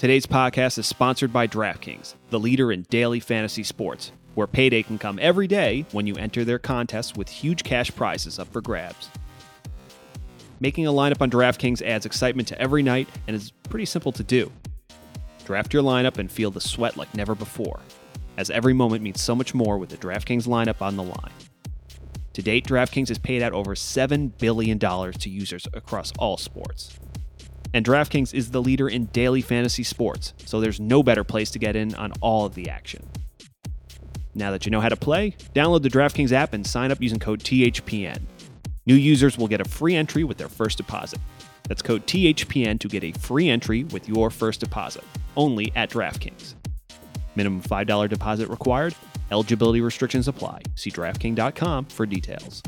Today's podcast is sponsored by DraftKings, the leader in daily fantasy sports, where payday can come every day when you enter their contests with huge cash prizes up for grabs. Making a lineup on DraftKings adds excitement to every night and is pretty simple to do. Draft your lineup and feel the sweat like never before, as every moment means so much more with the DraftKings lineup on the line. To date, DraftKings has paid out over $7 billion to users across all sports. And DraftKings is the leader in daily fantasy sports, so there's no better place to get in on all of the action. Now that you know how to play, download the DraftKings app and sign up using code THPN. New users will get a free entry with their first deposit. That's code THPN to get a free entry with your first deposit, only at DraftKings. Minimum $5 deposit required. Eligibility restrictions apply. See DraftKings.com for details.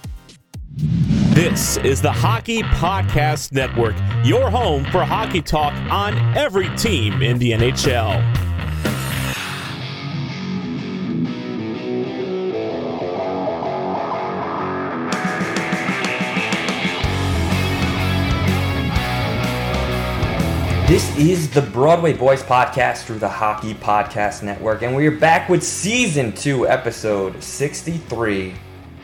This is the Hockey Podcast Network, your home for hockey talk on every team in the NHL. This is the Broadway Boys podcast through the Hockey Podcast Network, and we are back with Season 2, Episode 63,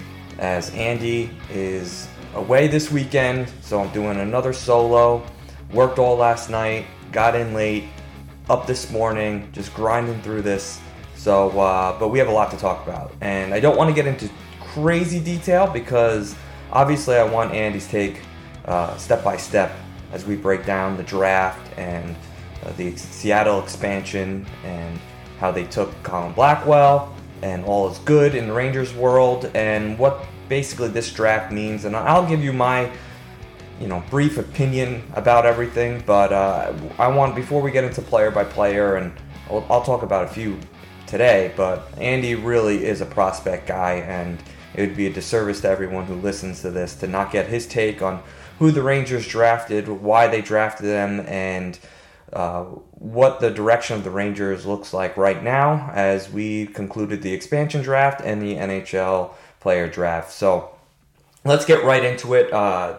as Andy is away this weekend, so I'm doing another solo. Worked all last night, got in late, up this morning, just grinding through this. So, but we have a lot to talk about, and I don't want to get into crazy detail because obviously I want Andy's take step by step as we break down the draft and the Seattle expansion and how they took Colin Blackwell and all is good in the Rangers world and what basically this draft means. And I'll give you my brief opinion about everything, but I want, before we get into player by player, and I'll talk about a few today, but Andy really is a prospect guy, and it would be a disservice to everyone who listens to this to not get his take on who the Rangers drafted, why they drafted them, and what the direction of the Rangers looks like right now as we concluded the expansion draft and the NHL player draft. So let's get right into it.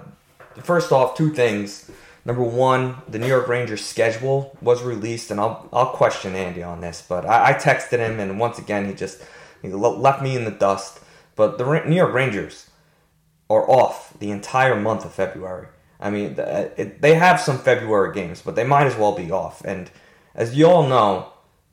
First off, two things. Number one, the New York Rangers schedule was released, and I'll question Andy on this, but I texted him, and once again he left me in the dust. But the New York Rangers are off the entire month of February. I mean, they have some February games, but they might as well be off. And as you all know,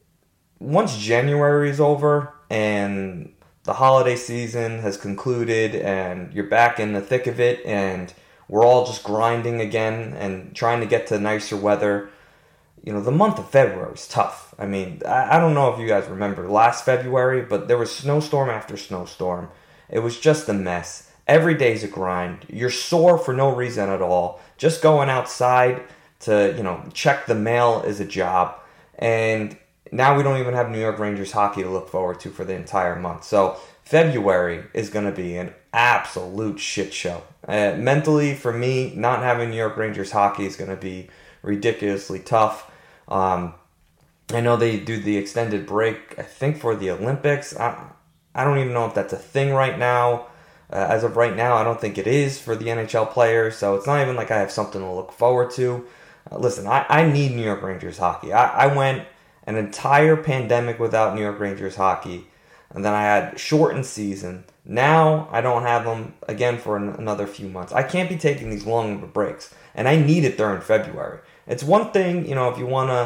once January is over and the holiday season has concluded and you're back in the thick of it and we're all just grinding again and trying to get to nicer weather, the month of February is tough. I mean, I don't know if you guys remember last February, but there was snowstorm after snowstorm. It was just a mess. Every day's a grind. You're sore for no reason at all. Just going outside to, check the mail is a job. And now we don't even have New York Rangers hockey to look forward to for the entire month. So February is going to be an absolute shit show. Mentally, for me, not having New York Rangers hockey is going to be ridiculously tough. I know they do the extended break, I think, for the Olympics. I don't even know if that's a thing right now. As of right now, I don't think it is for the NHL players, so it's not even like I have something to look forward to. Listen, I need New York Rangers hockey. I went an entire pandemic without New York Rangers hockey, and then I had shortened season. Now I don't have them again for another few months. I can't be taking these long breaks, and I need it during February. It's one thing, if you want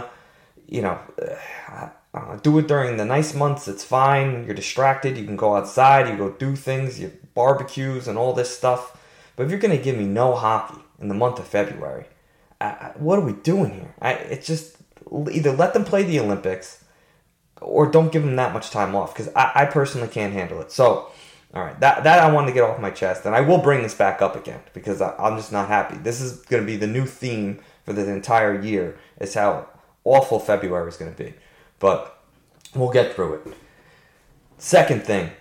to, do it during the nice months, it's fine. You're distracted. You can go outside. You go do things. You barbecues and all this stuff. But if you're going to give me no hockey in the month of February, what are we doing here? It's just either let them play the Olympics or don't give them that much time off, because I personally can't handle it. So, all right, that I wanted to get off my chest, and I will bring this back up again because I'm just not happy. This is going to be the new theme for the entire year, is how awful February is going to be. But we'll get through it. Second thing,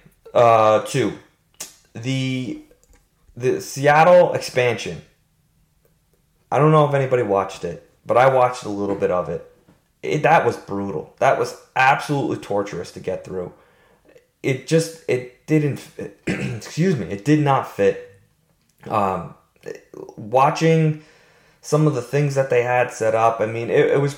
the Seattle expansion. I don't know if anybody watched it, but I watched a little bit of it. That was brutal. That was absolutely torturous to get through. It didn't fit. Excuse me. It did not fit. Watching some of the things that they had set up, I mean, it was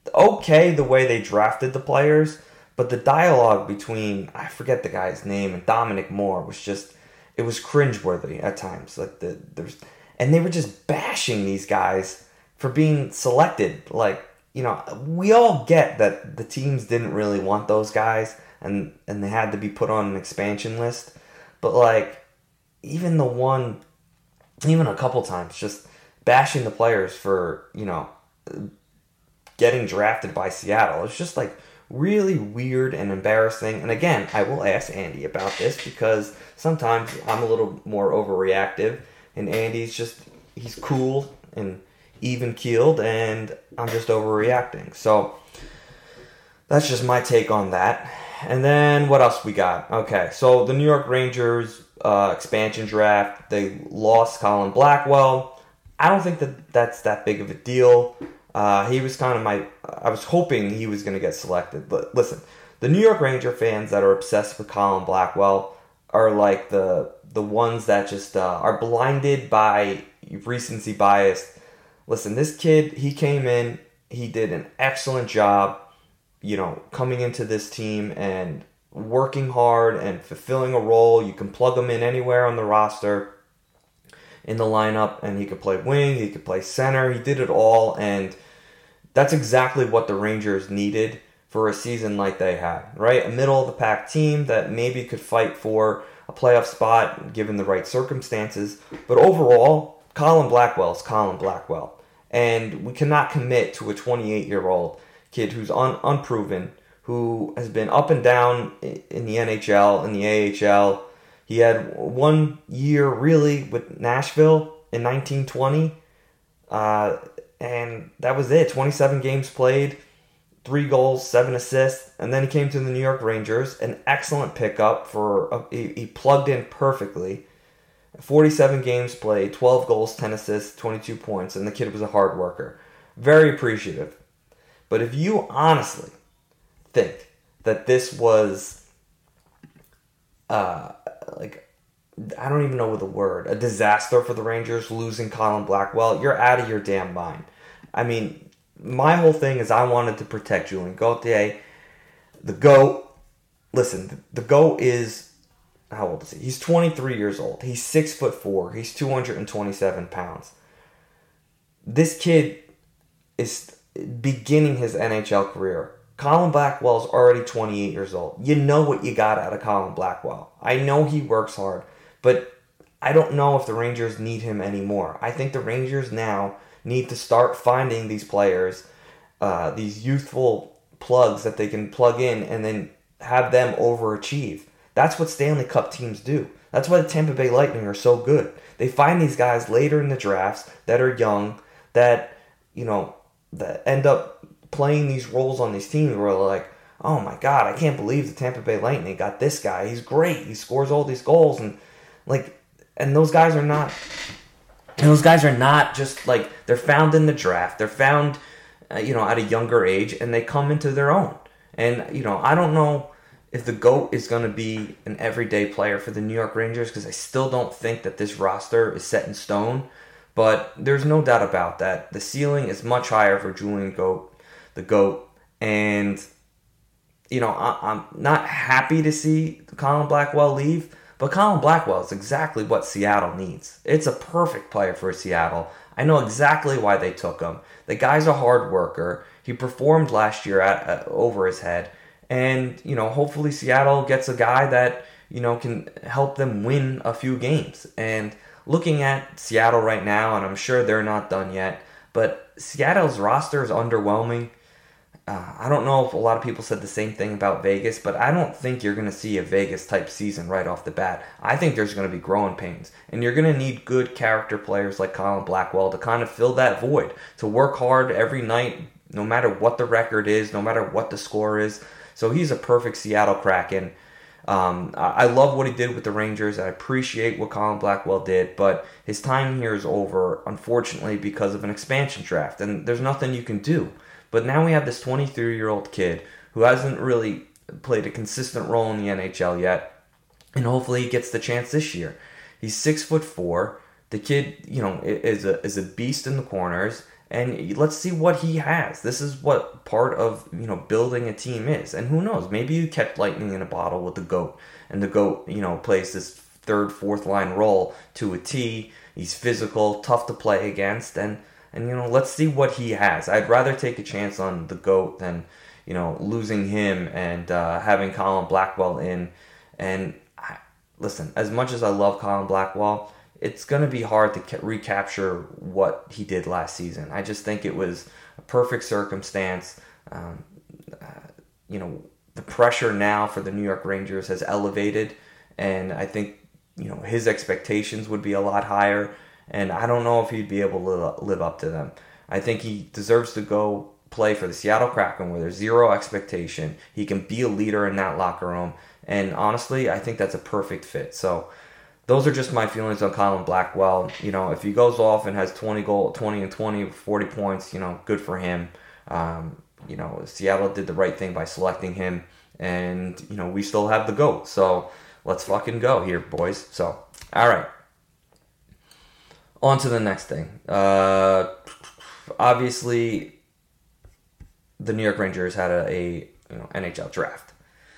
okay the way they drafted the players, but the dialogue between, I forget the guy's name, and Dominic Moore was just, it was cringeworthy at times. Like and they were just bashing these guys for being selected. Like, you know, we all get that the teams didn't really want those guys and they had to be put on an expansion list. But like, even a couple times, just bashing the players for, you know, getting drafted by Seattle. It's just like really weird and embarrassing. And again, I will ask Andy about this because sometimes I'm a little more overreactive and Andy's just, he's cool and even keeled and I'm just overreacting. So that's just my take on that. And then what else we got? Okay, so the New York Rangers expansion draft, they lost Colin Blackwell. I don't think that's that big of a deal. He was kind of I was hoping he was going to get selected. But listen, the New York Ranger fans that are obsessed with Colin Blackwell are like the ones that just are blinded by recency bias. Listen, this kid, he came in, he did an excellent job, you know, coming into this team and working hard and fulfilling a role. You can plug him in anywhere on the roster in the lineup, and he could play wing, he could play center. He did it all, and that's exactly what the Rangers needed for a season like they had, right? A middle-of-the-pack team that maybe could fight for a playoff spot given the right circumstances. But overall, Colin Blackwell is Colin Blackwell. And we cannot commit to a 28-year-old kid who's unproven, who has been up and down in the NHL, in the AHL. He had 1 year really with Nashville in 1920, and that was it. 27 games played, 3 goals, 7 assists, and then he came to the New York Rangers, an excellent pickup he plugged in perfectly. 47 games played, 12 goals, 10 assists, 22 points, and the kid was a hard worker. Very appreciative. But if you honestly think that this was, I don't even know the word, a disaster for the Rangers losing Colin Blackwell, you're out of your damn mind. I mean, my whole thing is I wanted to protect Julien Gauthier. The GOAT, listen, the GOAT is, how old is he? He's 23 years old. He's 6'4". He's 227 pounds. This kid is beginning his NHL career. Colin Blackwell's already 28 years old. You know what you got out of Colin Blackwell. I know he works hard, but I don't know if the Rangers need him anymore. I think the Rangers now need to start finding these players, these youthful plugs that they can plug in and then have them overachieve. That's what Stanley Cup teams do. That's why the Tampa Bay Lightning are so good. They find these guys later in the drafts that are young, that, you know, that end up playing these roles on these teams where they're like, oh my God, I can't believe the Tampa Bay Lightning got this guy. He's great. He scores all these goals. And those guys are not just like, they're found in the draft. They're found, at a younger age, and they come into their own. And, I don't know if the GOAT is going to be an everyday player for the New York Rangers, because I still don't think that this roster is set in stone. But there's no doubt about that. The ceiling is much higher for Julien the GOAT. And, I'm not happy to see Colin Blackwell leave, but Colin Blackwell is exactly what Seattle needs. It's a perfect player for Seattle. I know exactly why they took him. The guy's a hard worker. He performed last year over his head. And, hopefully Seattle gets a guy that, can help them win a few games. And looking at Seattle right now, and I'm sure they're not done yet, but Seattle's roster is underwhelming. I don't know if a lot of people said the same thing about Vegas, but I don't think you're going to see a Vegas-type season right off the bat. I think there's going to be growing pains, and you're going to need good character players like Colin Blackwell to kind of fill that void, to work hard every night, no matter what the record is, no matter what the score is. So he's a perfect Seattle Kraken. I love what he did with the Rangers. I appreciate what Colin Blackwell did, but his time here is over, unfortunately, because of an expansion draft, and there's nothing you can do. But now we have this 23-year-old kid who hasn't really played a consistent role in the NHL yet, and hopefully he gets the chance this year. He's 6'4". The kid, is a beast in the corners, And let's see what he has. This is what part of, building a team is. And who knows? Maybe you kept lightning in a bottle with the GOAT. And the GOAT, plays this third, fourth line role to a T. He's physical, tough to play against. And let's see what he has. I'd rather take a chance on the GOAT than, losing him and having Colin Blackwell in. And listen, as much as I love Colin Blackwell, it's going to be hard to recapture what he did last season. I just think it was a perfect circumstance. The pressure now for the New York Rangers has elevated, and I think, his expectations would be a lot higher, and I don't know if he'd be able to live up to them. I think he deserves to go play for the Seattle Kraken where there's zero expectation. He can be a leader in that locker room, and honestly, I think that's a perfect fit. So those are just my feelings on Colin Blackwell. If he goes off and has 20 and 20, 40 points, good for him. Seattle did the right thing by selecting him, and, we still have the GOAT. So let's fucking go here, boys. So, all right. On to the next thing. Obviously, the New York Rangers had a NHL draft.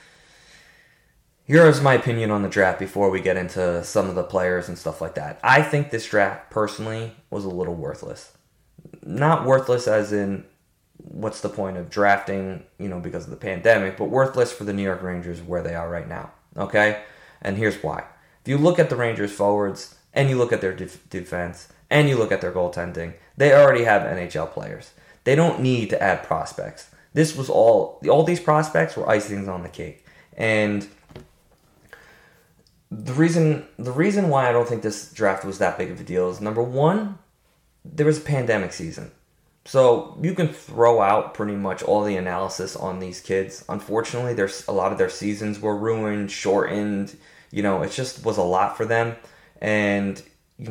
Here's my opinion on the draft before we get into some of the players and stuff like that. I think this draft, personally, was a little worthless. Not worthless as in, what's the point of drafting, because of the pandemic, but worthless for the New York Rangers where they are right now, okay? And here's why. If you look at the Rangers forwards, and you look at their defense, and you look at their goaltending, they already have NHL players. They don't need to add prospects. This was all these prospects were icings on the cake. And the reason why I don't think this draft was that big of a deal is, number one, there was a pandemic season. So you can throw out pretty much all the analysis on these kids. Unfortunately, there's a lot of their seasons were ruined, shortened. It just was a lot for them. And,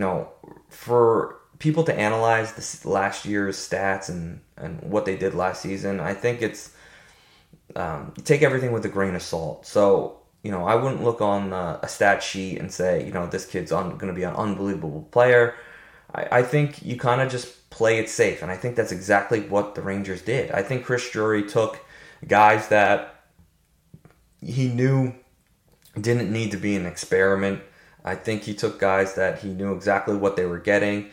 for people to analyze this last year's stats and what they did last season, I think it's take everything with a grain of salt. So, I wouldn't look on a stat sheet and say, this kid's going to be an unbelievable player. I think you kind of just play it safe, and I think that's exactly what the Rangers did. I think Chris Drury took guys that he knew didn't need to be an experiment. I think he took guys that he knew exactly what they were getting,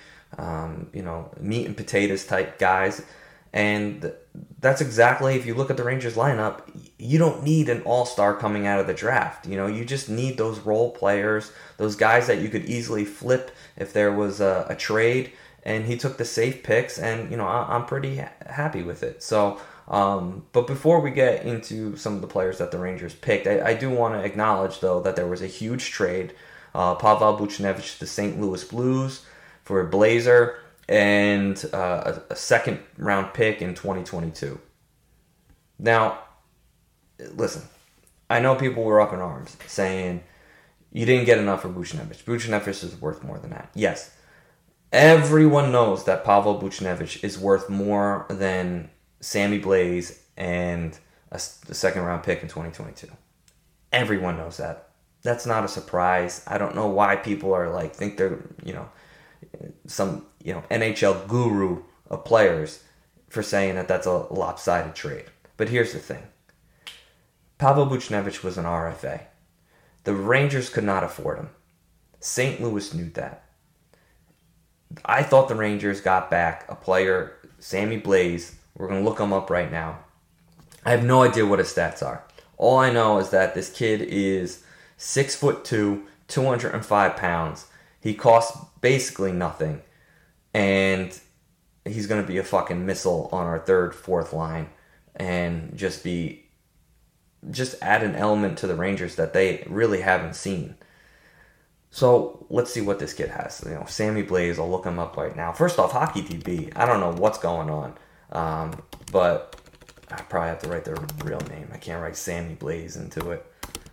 meat and potatoes type guys. And that's exactly, if you look at the Rangers lineup, you don't need an all-star coming out of the draft. You just need those role players, those guys that you could easily flip if there was a trade. And he took the safe picks, and, I'm pretty happy with it. So, but before we get into some of the players that the Rangers picked, I do want to acknowledge, though, that there was a huge trade. Pavel Buchnevich to the St. Louis Blues for a Blazer and a second-round pick in 2022. Now, listen, I know people were up in arms saying you didn't get enough for Buchnevich. Buchnevich is worth more than that. Yes, everyone knows that Pavel Buchnevich is worth more than Sammy Blais and the second-round pick in 2022. Everyone knows that. That's not a surprise. I don't know why people are think they're, some, NHL guru of players for saying that that's a lopsided trade. But here's the thing. Pavel Buchnevich was an RFA. The Rangers could not afford him. St. Louis knew that. I thought the Rangers got back a player, Sammy Blais. We're going to look him up right now. I have no idea what his stats are. All I know is that this kid is 6'2", 205 pounds. He costs basically nothing. And he's going to be a fucking missile on our third, fourth line. And just add an element to the Rangers that they really haven't seen. So let's see what this kid has. Sammy Blais, I'll look him up right now. First off, Hockey DB. I don't know what's going on. But I probably have to write their real name. I can't write Sammy Blais into it.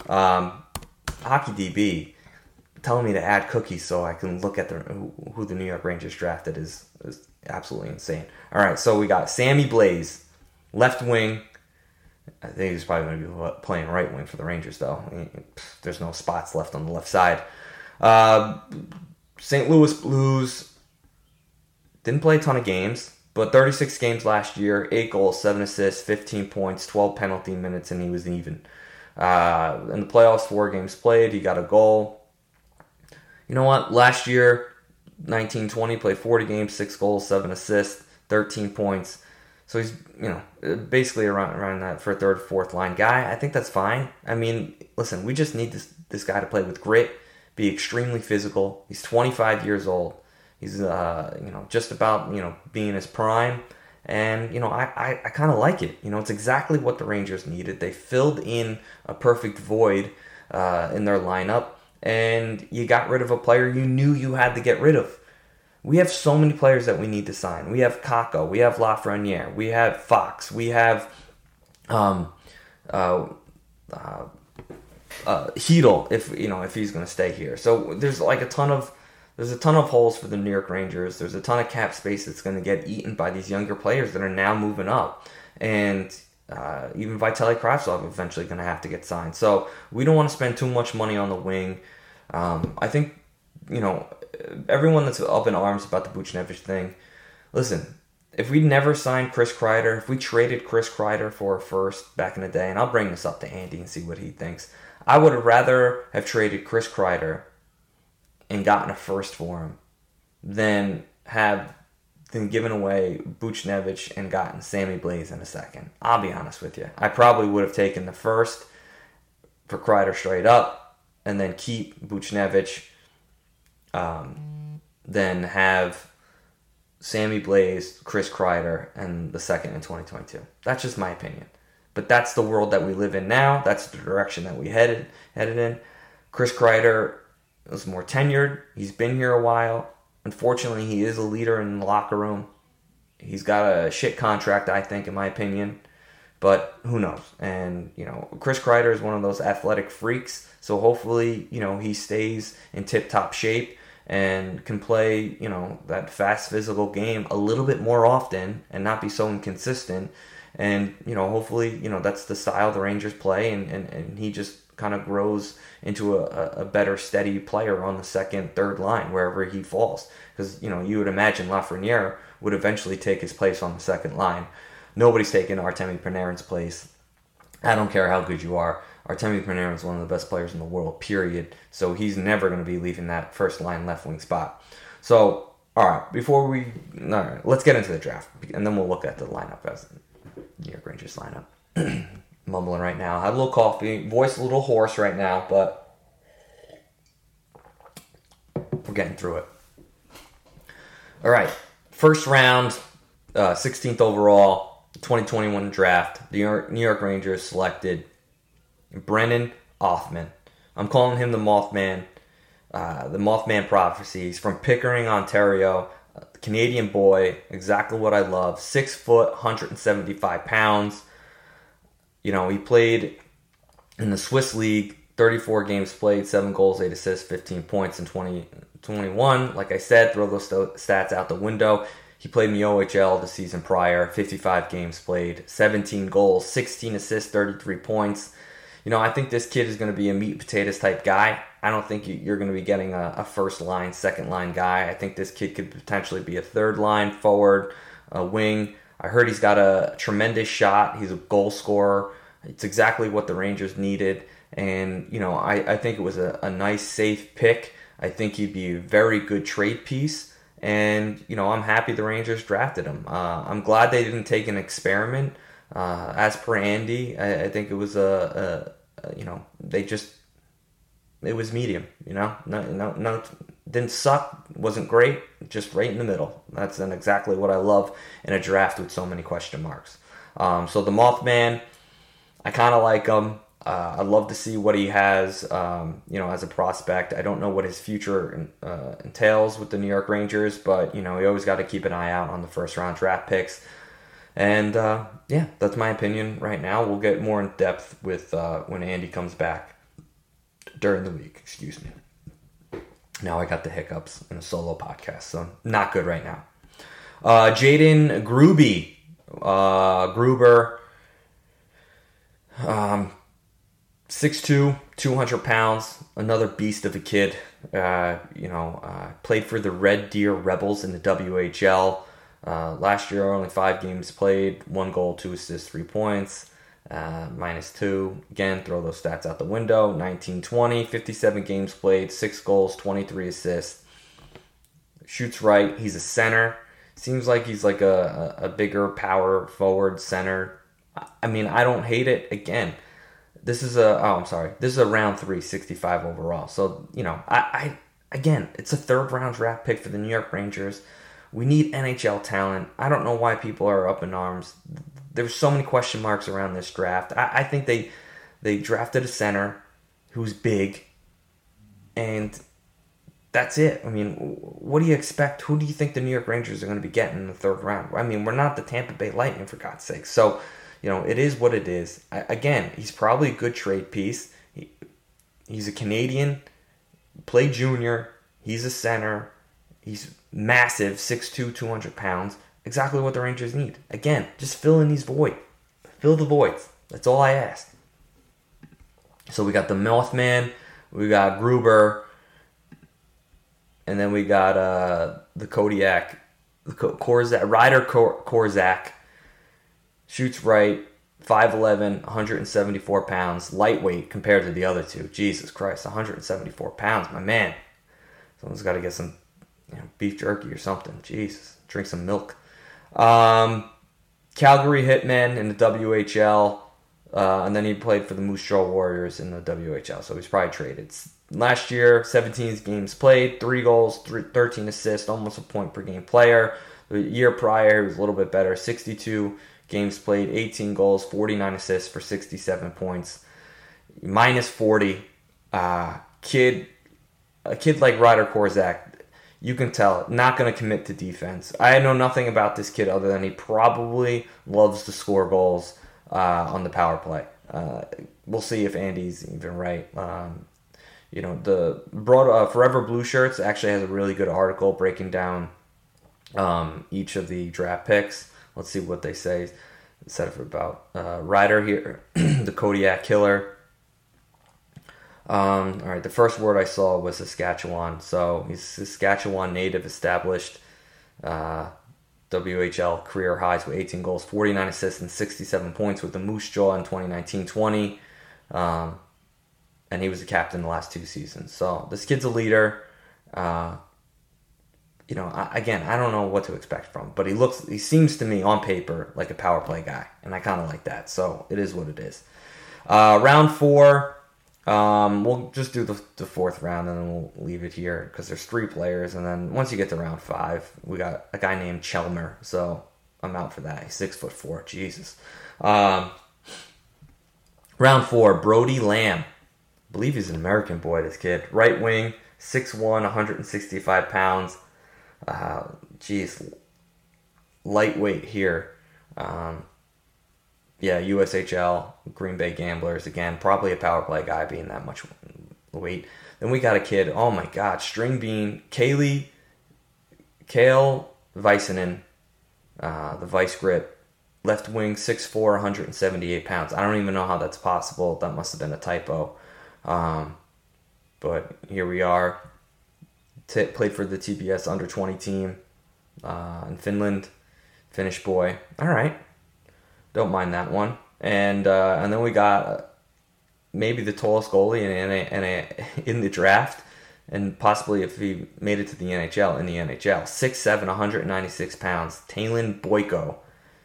Hockey DB telling me to add cookies so I can look at who the New York Rangers drafted is absolutely insane. All right, so we got Sammy Blais, left wing. I think he's probably going to be playing right wing for the Rangers, though. There's no spots left on the left side. St. Louis Blues didn't play a ton of games. But 36 games last year, 8 goals, 7 assists, 15 points, 12 penalty minutes, and he was even. In the playoffs, 4 games played, he got a goal. You know what? Last year, 19-20, played 40 games, 6 goals, 7 assists, 13 points. So he's, basically around that for a third, fourth line guy. I think that's fine. I mean, listen, we just need this guy to play with grit, be extremely physical. He's 25 years old. He's, just about, being in his prime. And, I kind of like it. It's exactly what the Rangers needed. They filled in a perfect void in their lineup. And you got rid of a player you knew you had to get rid of. We have so many players that we need to sign. We have Kakko. We have Lafreniere. We have Fox. We have Hedl, if he's going to stay here. So there's a ton of holes for the New York Rangers. There's a ton of cap space that's going to get eaten by these younger players that are now moving up. And even Vitaly Kravtsov eventually going to have to get signed. So we don't want to spend too much money on the wing. I think, everyone that's up in arms about the Buchnevich thing, listen, if we never signed Chris Kreider, if we traded Chris Kreider for a first back in the day, and I'll bring this up to Andy and see what he thinks, I would have rather have traded Chris Kreider and gotten a first for him than given away Buchnevich and gotten Sammy Blais in a second. I'll be honest with you. I probably would have taken the first for Kreider straight up and then keep Buchnevich, then have Sammy Blais, Chris Kreider, and the second in 2022. That's just my opinion. But that's the world that we live in now. That's the direction that we headed in. Chris Kreider is more tenured. He's been here a while. Unfortunately, he is a leader in the locker room. He's got a shit contract, I think, in my opinion. But who knows? And, Chris Kreider is one of those athletic freaks. So hopefully, he stays in tip-top shape and can play, that fast physical game a little bit more often and not be so inconsistent. And, hopefully, that's the style the Rangers play, and he just kind of grows into a better, steady player on the second, third line, wherever he falls. Because, you would imagine Lafreniere would eventually take his place on the second line. Nobody's taking Artemi Panarin's place. I don't care how good you are. Artemi Panarin is one of the best players in the world, period. So he's never going to be leaving that first line left wing spot. So, all right, let's get into the draft, and then we'll look at the lineup as New York Rangers lineup. Mumbling right now. Had a little coffee. Voice a little hoarse right now, but we're getting through it. All right. First round, 16th overall, 2021 draft. The New York Rangers selected Brennan Othmann. I'm calling him the Mothman. The Mothman prophecy. He's from Pickering, Ontario. Canadian boy. Exactly what I love. 6 foot, 175 pounds. He played in the Swiss League, 34 games played, 7 goals, 8 assists, 15 points in 2021. Like I said, throw those stats out the window. He played in the OHL the season prior, 55 games played, 17 goals, 16 assists, 33 points. I think this kid is going to be a meat and potatoes type guy. I don't think you're going to be getting a first line, second line guy. I think this kid could potentially be a third line forward, a wing. I heard he's got a tremendous shot. He's a goal scorer. It's exactly what the Rangers needed. And, I think it was a nice, safe pick. I think he'd be a very good trade piece. And, I'm happy the Rangers drafted him. I'm glad they didn't take an experiment. As per Andy, I think it was it was medium, No, didn't suck, wasn't great, just right in the middle. That's exactly what I love in a draft with so many question marks. So the Mothman, I kind of like him. I'd love to see what he has, as a prospect. I don't know what his future entails with the New York Rangers, but, you always got to keep an eye out on the first-round draft picks. And, that's my opinion right now. We'll get more in depth with when Andy comes back during the week. Excuse me. Now I got the hiccups in a solo podcast, so not good right now. Jaden Gruber, 6'2", 200 pounds, another beast of a kid. Played for the Red Deer Rebels in the WHL. Last year, only 5 games played, 1 goal, 2 assists, 3 points, -2. Again, throw those stats out the window. 19-20, 57 games played, 6 goals, 23 assists. Shoots right. He's a center. Seems like he's like a bigger power forward center. I mean, I don't hate it. Again, this is a round 3, 65 overall. So, again, it's a 3rd round draft pick for the New York Rangers. We need NHL talent. I don't know why people are up in arms. There's so many question marks around this draft. I think they drafted a center who's big, and that's it. I mean, what do you expect? Who do you think the New York Rangers are going to be getting in the 3rd round? I mean, we're not the Tampa Bay Lightning, for God's sake. So, it is what it is. Again, he's probably a good trade piece. He's a Canadian, played junior. He's a center. He's massive, 6'2", 200 pounds. Exactly what the Rangers need. Again, just fill in these voids. Fill the voids. That's all I ask. So we got the Mothman. We got Gruber. And then we got the Kodiak. Ryder Korczak. Shoots right. 5'11", 174 pounds. Lightweight compared to the other two. Jesus Christ, 174 pounds. My man. Someone's got to get some beef jerky or something. Jesus. Drink some milk. Calgary Hitmen in the WHL. And then he played for the Moose Jaw Warriors in the WHL. So he's probably traded. Last year, 17 games played, 3 goals, 13 assists, almost a point per game player. The year prior, he was a little bit better. 62 games played, 18 goals, 49 assists for 67 points. -40. A kid like Ryder Korczak, you can tell, not going to commit to defense. I know nothing about this kid other than he probably loves to score goals on the power play. We'll see if Andy's even right. The Forever Blue Shirts actually has a really good article breaking down each of the draft picks. Let's see what they say. Said it about Ryder here, the Kodiak Killer. All right, the first word I saw was Saskatchewan. So he's Saskatchewan native, established WHL career highs with 18 goals, 49 assists, and 67 points with the Moose Jaw in 2019-20. And he was a captain the last 2 seasons. So this kid's a leader. I don't know what to expect from him, but he seems to me on paper like a power play guy, and I kind of like that. So it is what it is. Round 4. We'll just do the 4th round and then we'll leave it here because there's 3 players. And then once you get to round 5, we got a guy named Chelmer. So I'm out for that. He's 6'4". Jesus. Round 4, Brody Lamb. I believe he's an American boy, this kid. Right wing, 6'1", 165 pounds. Lightweight here. USHL, Green Bay Gamblers. Again, probably a power play guy being that much weight. Then we got a kid, oh my God, string bean, Kale Väisänen, the vice grip. Left wing, 6'4", 178 pounds. I don't even know how that's possible. That must have been a typo. But here we are. Played for the TPS under-20 team in Finland. Finnish boy. All right. Don't mind that one. And then we got maybe the tallest goalie in the draft, and possibly if he made it to the NHL, 6'7", 196 pounds. Talon Boyko.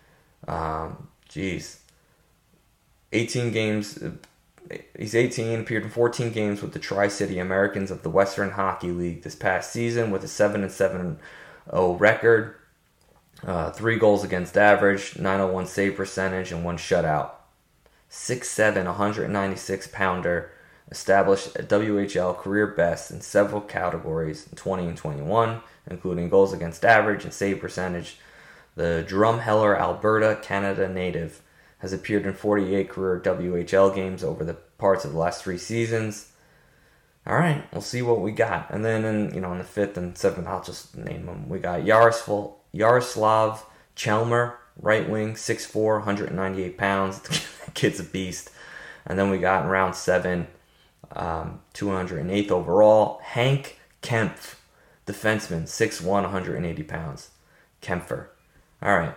18 games. He's 18, appeared in 14 games with the Tri-City Americans of the Western Hockey League this past season with a 7-7-0 record. 3 goals against average, .901 save percentage, and 1 shutout. 6'7", 196-pounder, established a WHL career best in several categories in 20 and 21, including goals against average and save percentage. The Drumheller, Alberta, Canada native has appeared in 48 career WHL games over the parts of the last 3 seasons. All right, we'll see what we got. And then in the 5th and 7th, I'll just name them. We got Yaroslav Chelmer, right wing, 6'4", 198 pounds. The kid's a beast. And then we got in round 7, 208th overall, Hank Kempf, defenseman, 6'1", 180 pounds. Kempfer. All right.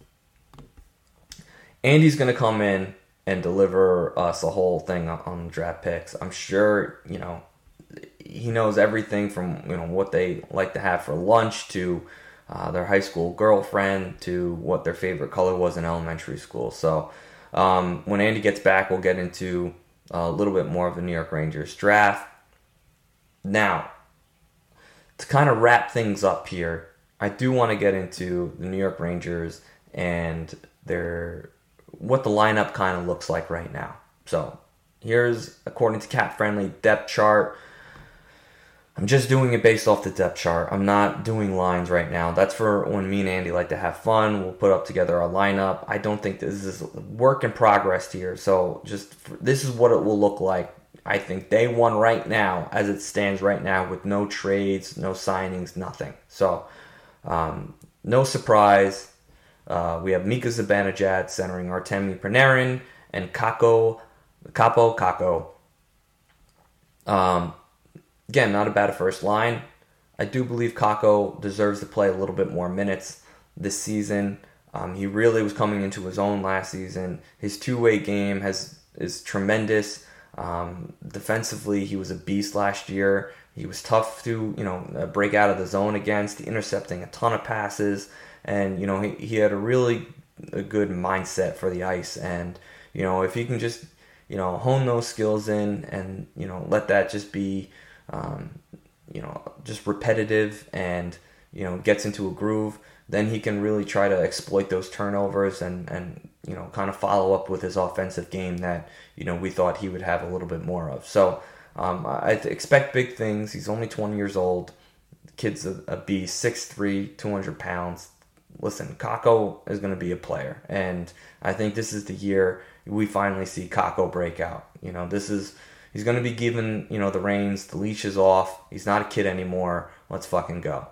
Andy's going to come in and deliver us a whole thing on draft picks. I'm sure, he knows everything from, what they like to have for lunch to their high school girlfriend to what their favorite color was in elementary school. So when Andy gets back, we'll get into a little bit more of the New York Rangers draft. Now, to kind of wrap things up here, I do want to get into the New York Rangers and what the lineup kind of looks like right now. So here's, according to Cap Friendly, depth chart. I'm just doing it based off the depth chart. I'm not doing lines right now. That's for when me and Andy like to have fun. We'll put up together our lineup. I don't think this is work in progress here. So this is what it will look like. I think day one right now, as it stands right now, with no trades, no signings, nothing. So no surprise. We have Mika Zibanejad centering Artemi Panarin and Kaapo Kakko. Again, not a bad first line. I do believe Kakko deserves to play a little bit more minutes this season. He really was coming into his own last season. His two-way game is tremendous. Defensively, he was a beast last year. He was tough to break out of the zone against, intercepting a ton of passes, and he had a good mindset for the ice. And if he can just hone those skills in and let that just be just repetitive and gets into a groove, then he can really try to exploit those turnovers and kind of follow up with his offensive game that we thought he would have a little bit more of. So I expect big things. He's only 20 years old. The kid's a beast, 6'3", 200 pounds. Listen, Kakko is going to be a player, and I think this is the year we finally see Kakko break out. He's going to be given the reins, the leash is off. He's not a kid anymore. Let's fucking go.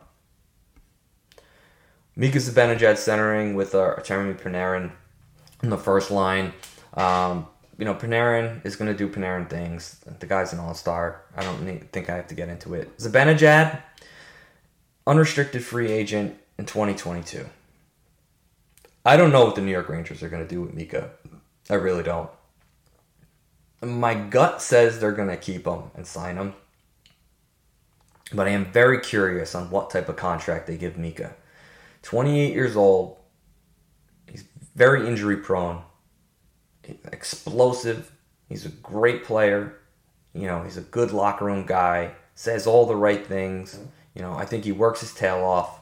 Mika Zibanejad centering with Artemi Panarin in the first line. Panarin is going to do Panarin things. The guy's an all-star. I don't think I have to get into it. Zibanejad, unrestricted free agent in 2022. I don't know what the New York Rangers are going to do with Mika. I really don't. My gut says they're going to keep him and sign him. But I am very curious on what type of contract they give Mika. 28 years old. He's very injury prone. Explosive. He's a great player. He's a good locker room guy. Says all the right things. I think he works his tail off.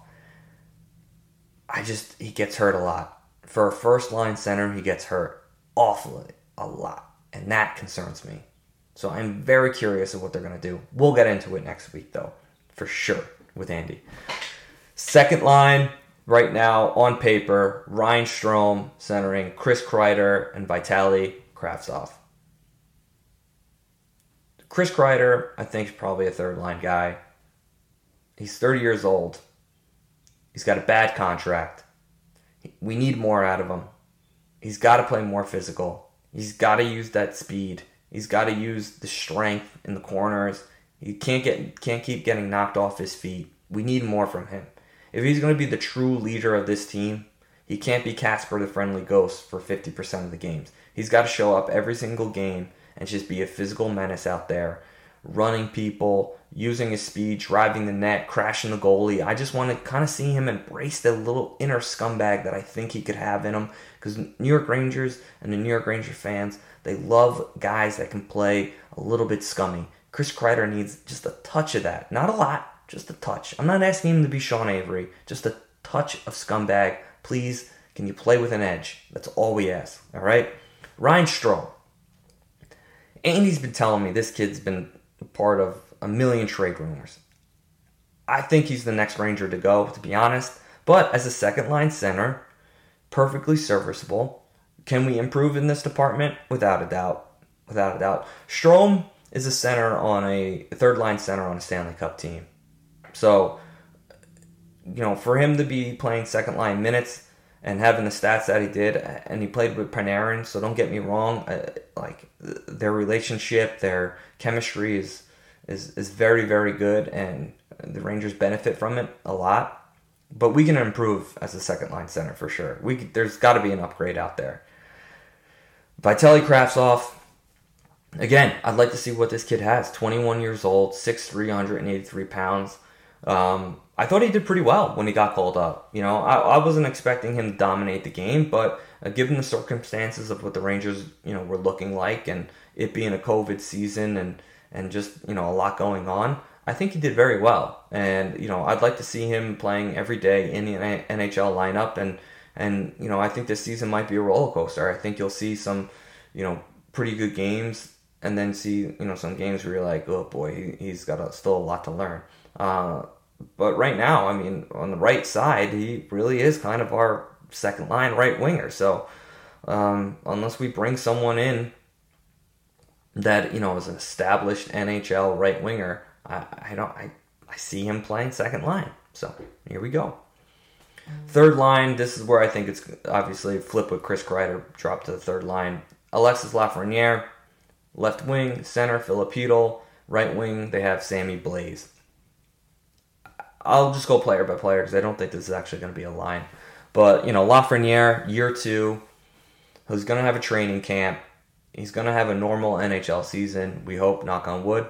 He gets hurt a lot. For a first line center, he gets hurt awfully a lot. And that concerns me. So I'm very curious of what they're going to do. We'll get into it next week, though, for sure, with Andy. Second line, right now, on paper, Ryan Strome centering Chris Kreider and Vitaly Kravtsov. Chris Kreider, I think, is probably a third-line guy. He's 30 years old. He's got a bad contract. We need more out of him. He's got to play more physical. He's got to use that speed. He's got to use the strength in the corners. He can't keep getting knocked off his feet. We need more from him. If he's going to be the true leader of this team, he can't be Casper the Friendly Ghost for 50% of the games. He's got to show up every single game and just be a physical menace out there, running people, using his speed, driving the net, crashing the goalie. I just want to kind of see him embrace the little inner scumbag that I think he could have in him, because New York Rangers and the New York Ranger fans, they love guys that can play a little bit scummy. Chris Kreider needs just a touch of that. Not a lot, just a touch. I'm not asking him to be Sean Avery, just a touch of scumbag. Please, can you play with an edge? That's all we ask, all right? Ryan Strome. Andy's been telling me this kid's been part of a million trade rumors. I think he's the next Ranger to go, to be honest. But as a second-line center, perfectly serviceable. Can we improve in this department? Without a doubt. Without a doubt. Strome is a third-line center on a Stanley Cup team. So, for him to be playing second-line minutes and having the stats that he did, and he played with Panarin, so don't get me wrong, their relationship, their chemistry is very, very good, and the Rangers benefit from it a lot. But we can improve as a second line center for sure. There's got to be an upgrade out there. Vitaly Kravtsov, again, I'd like to see what this kid has. 21 years old, 6'3", 183 pounds. I thought he did pretty well when he got called up. I wasn't expecting him to dominate the game, but given the circumstances of what the Rangers, were looking like, and it being a COVID season and just, a lot going on, I think he did very well. And, I'd like to see him playing every day in the NHL lineup. And I think this season might be a roller coaster. I think you'll see some, pretty good games, and then see, some games where you're like, oh boy, he's got still a lot to learn. But right now, on the right side, he really is kind of our second line right winger. So unless we bring someone in that, is an established NHL right winger, I see him playing second line. So here we go. Third line, this is where I think it's obviously flip with Chris Kreider, drop to the third line. Alexis Lafreniere, left wing, center, Filipino, right wing, they have Sammy Blais. I'll just go player by player because I don't think this is actually going to be a line. But, Lafreniere, year 2, who's going to have a training camp. He's going to have a normal NHL season, we hope, knock on wood.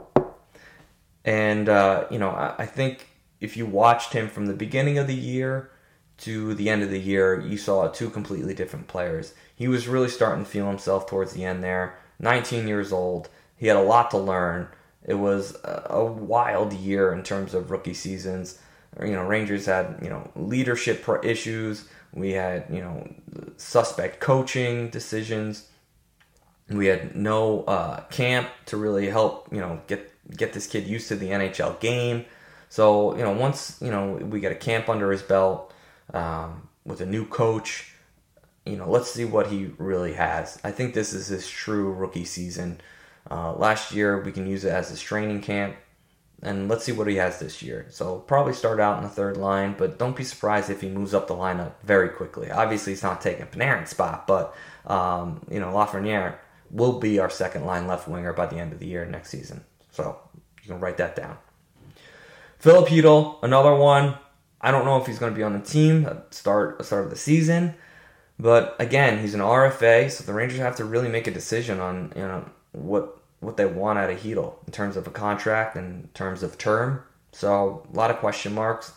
And, I think if you watched him from the beginning of the year to the end of the year, you saw two completely different players. He was really starting to feel himself towards the end there. 19 years old. He had a lot to learn. It was a wild year in terms of rookie seasons. Rangers had, leadership issues. We had, suspect coaching decisions. We had no camp to really help, get this kid used to the NHL game. So, once, we get a camp under his belt with a new coach, let's see what he really has. I think this is his true rookie season. Last year, we can use it as his training camp, and let's see what he has this year. So probably start out in the third line, but don't be surprised if he moves up the lineup very quickly. Obviously, he's not taking Panarin's spot, but, Lafreniere will be our second line left winger by the end of the year next season. So you can write that down. Filipino, another one. I don't know if he's going to be on the team at the start of the season, but again, he's an RFA, so the Rangers have to really make a decision on what they want out of Chytil in terms of a contract and in terms of term. So a lot of question marks.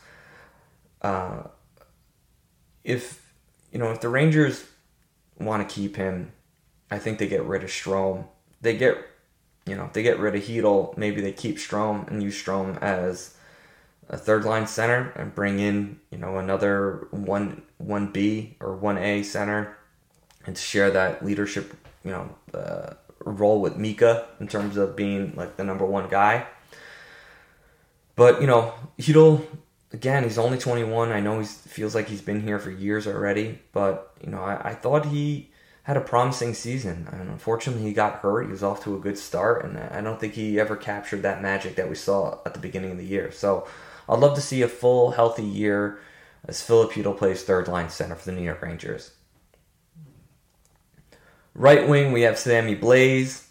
If the Rangers want to keep him, I think they get rid of Strome. They get rid of Chytil. Maybe they keep Strome and use Strome as a third line center and bring in another 1B or 1A center and share that leadership role with Mika in terms of being like the number one guy. But Chytil, again, he's only 21. I know he feels like he's been here for years already, but I thought he had a promising season, and unfortunately he got hurt. He was off to a good start, and I don't think he ever captured that magic that we saw at the beginning of the year. So I'd love to see a full, healthy year as Filipino plays third line center for the New York Rangers. Right wing, we have Sammy Blais.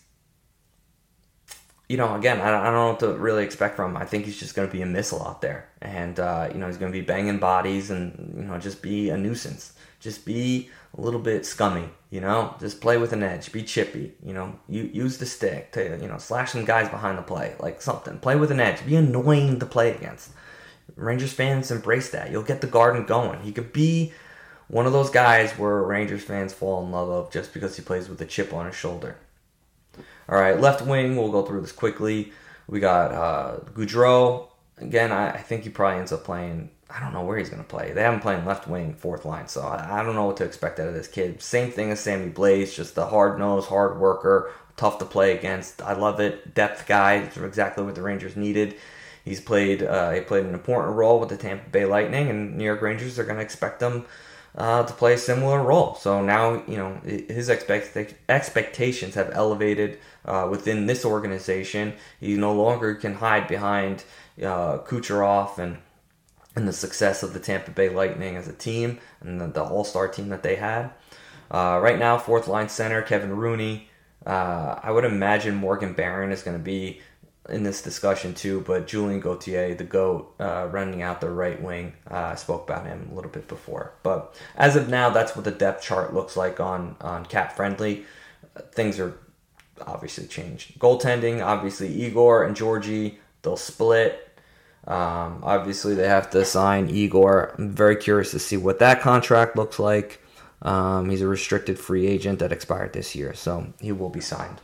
Again, I don't know what to really expect from him. I think he's just going to be a missile out there. And, he's going to be banging bodies and, just be a nuisance. Just be a little bit scummy, Just play with an edge. Be chippy, Use the stick to, slash some guys behind the play. Like something. Play with an edge. Be annoying to play against. Rangers fans embrace that. You'll get the Garden going. He could be one of those guys where Rangers fans fall in love of just because he plays with a chip on his shoulder. All right, left wing, we'll go through this quickly. We got Gaudreau. Again, I think he probably ends up playing, I don't know where he's going to play. They haven't played left wing, fourth line, so I don't know what to expect out of this kid. Same thing as Sammy Blais, just the hard-nosed, hard worker, tough to play against. I love it. Depth guy, it's exactly what the Rangers needed. He played an important role with the Tampa Bay Lightning, and New York Rangers are going to expect him to play a similar role. So now, his expectations have elevated within this organization. He no longer can hide behind Kucherov and the success of the Tampa Bay Lightning as a team and the all-star team that they had. Right now, fourth line center, Kevin Rooney. I would imagine Morgan Barron is going to be in this discussion too, but Julien Gauthier, the GOAT, running out the right wing. I spoke about him a little bit before. But as of now, that's what the depth chart looks like on Cap Friendly. Things are obviously changed. Goaltending, obviously Igor and Georgie, they'll split. Obviously, they have to sign Igor. I'm very curious to see what that contract looks like. He's a restricted free agent that expired this year, so he will be signed.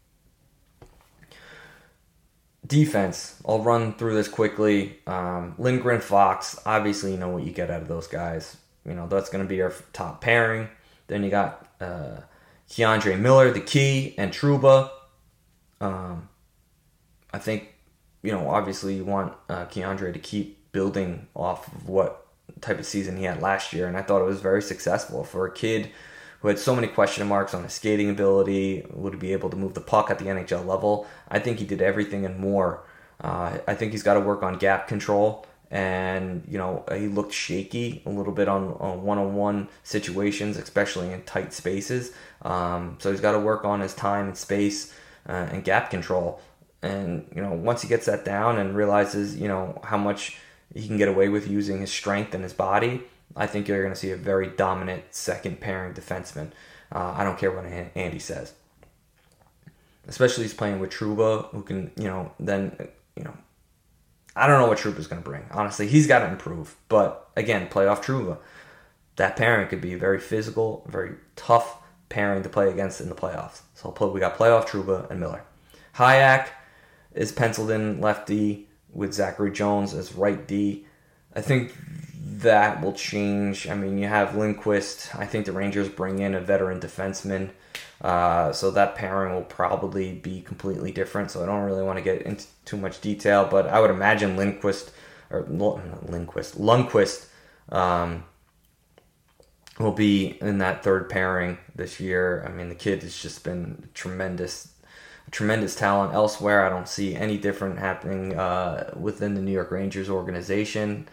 Defense, I'll run through this quickly. Lindgren, Fox, obviously you know what you get out of those guys. You know, that's going to be our top pairing. Then you got Keandre Miller, the key, and Trouba. I think, you know, obviously you want Keandre to keep building off of what type of season he had last year, and I thought it was very successful for a kid who had so many question marks on his skating ability. Would he be able to move the puck at the NHL level? I think he did everything and more. I think he's got to work on gap control, and you know, he looked shaky a little bit on one-on-one situations, especially in tight spaces. So he's got to work on his time and space and gap control. And you know, once he gets that down and realizes, you know, how much he can get away with using his strength and his body, I think you're going to see a very dominant second pairing defenseman. I don't care what Andy says. Especially he's playing with Trouba, who can, you know, then, you know, I don't know what Trouba's going to bring. Honestly, he's got to improve. But again, playoff Trouba, that pairing could be a very physical, very tough pairing to play against in the playoffs. So we got playoff Trouba and Miller. Hayek is penciled in left D with Zachary Jones as right D. I think that will change. I mean, you have Lindquist. I think the Rangers bring in a veteran defenseman. So that pairing will probably be completely different. So I don't really want to get into too much detail, but I would imagine Lundqvist will be in that third pairing this year. I mean, the kid has just been tremendous talent elsewhere. I don't see any different happening within the New York Rangers organization.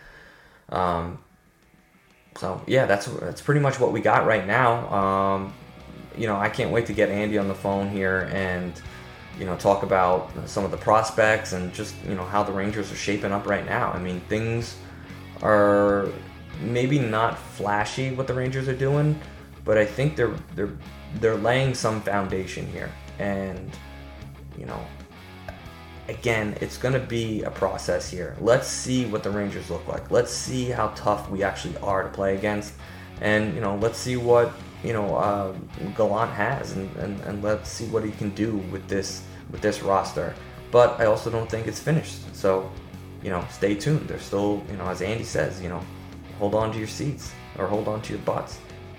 So yeah, that's pretty much what we got right now. You know, I can't wait to get Andy on the phone here and, you know, talk about some of the prospects and just, you know, how the Rangers are shaping up right now. I mean, things are maybe not flashy what the Rangers are doing, but I think they're laying some foundation here. And, you know, again, it's going to be a process here. Let's see what the Rangers look like. Let's see how tough we actually are to play against. And, you know, let's see what, you know, Gallant has, and let's see what he can do with this roster. But I also don't think it's finished. So, you know, stay tuned. There's still, you know, as Andy says, you know, hold on to your seats or hold on to your butts.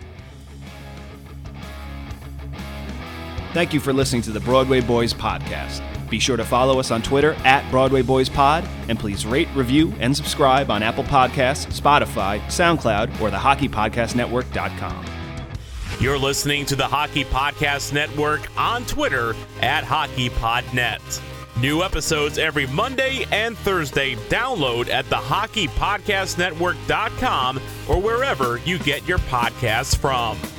Thank you for listening to the Broadway Boys podcast. Be sure to follow us on Twitter at Broadway Boys Pod, and please rate, review, and subscribe on Apple Podcasts, Spotify, SoundCloud, or the HockeyPodcastNetwork.com. You're listening to the Hockey Podcast Network on Twitter at HockeyPodNet. New episodes every Monday and Thursday. Download at the HockeyPodcastNetwork.com or wherever you get your podcasts from.